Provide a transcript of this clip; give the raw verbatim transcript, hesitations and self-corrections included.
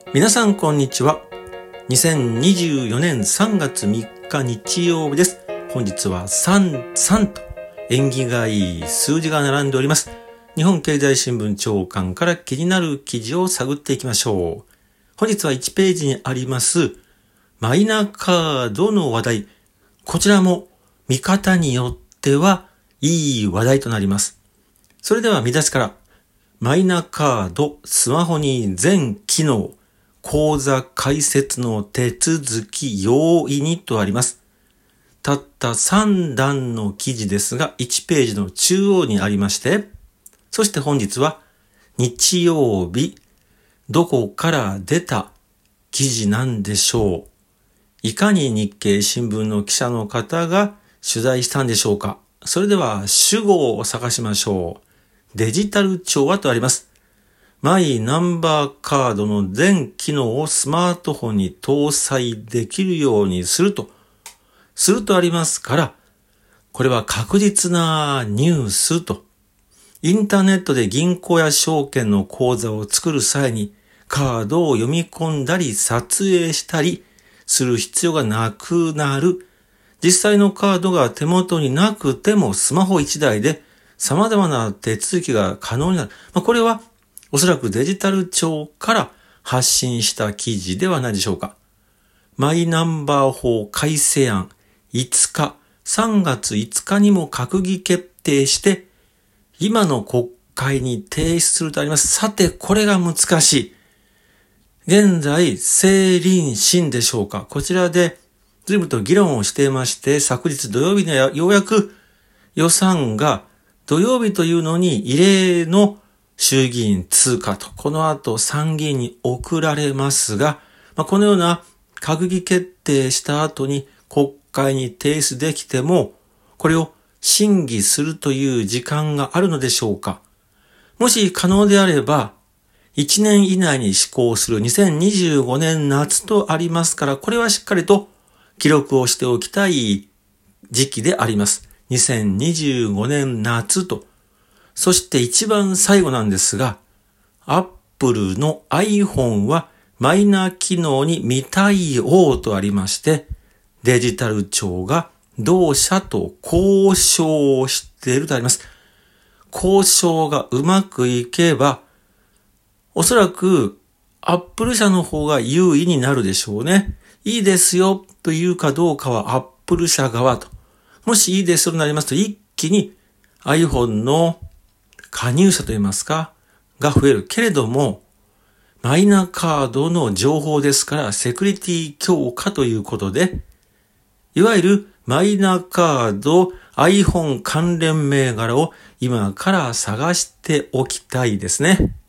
皆さんこんにちは。にせんにじゅうよねんさんがつみっか日曜日です。本日はさんさんと縁起がいい数字が並んでおります。日本経済新聞朝刊から気になる記事を探っていきましょう。本日はいちページにありますマイナカードの話題。こちらも見方によってはいい話題となります。それでは見出しから。マイナカード、スマホに全機能、口座開設の手続き容易にとあります。たったさんだんの記事ですが、いちページの中央にありまして、そして本日は日曜日、どこから出た記事なんでしょう。いかに日経新聞の記者の方が取材したんでしょうか。それでは主語を探しましょう。デジタル庁はとあります。マイナンバーカードの全機能をスマートフォンに搭載できるようにすると、するとありますから、これは確実なニュースと、インターネットで銀行や証券の口座を作る際にカードを読み込んだり撮影したりする必要がなくなる。実際のカードが手元になくてもスマホいちだいで様々な手続きが可能になる。まあ、これはおそらくデジタル庁から発信した記事ではないでしょうか。マイナンバー法改正案いつか、さんがついつかにも閣議決定して、今の国会に提出するとあります。さて、これが難しい。現在、政倫審でしょうか。こちらで随分と議論をしていまして、昨日土曜日にはようやく予算が土曜日というのに異例の衆議院通過と、この後参議院に送られますが、まあ、このような閣議決定した後に国会に提出できても、これを審議するという時間があるのでしょうか。もし可能であれば、いちねん以内に施行するにせんにじゅうごねん夏とありますから、これはしっかりと記録をしておきたい時期であります。にせんにじゅうごねん夏と。そして一番最後なんですが、Apple の iPhone はマイナ機能に未対応とありまして、デジタル庁が同社と交渉をしているとあります。交渉がうまくいけば、おそらく Apple 社の方が優位になるでしょうね。いいですよというかどうかは Apple 社側と。もしいいですよとなりますと一気に iPhone の加入者といいますかが増えるけれども、マイナカードの情報ですからセキュリティ強化ということで、いわゆるマイナカード iPhone 関連銘柄を今から探しておきたいですね。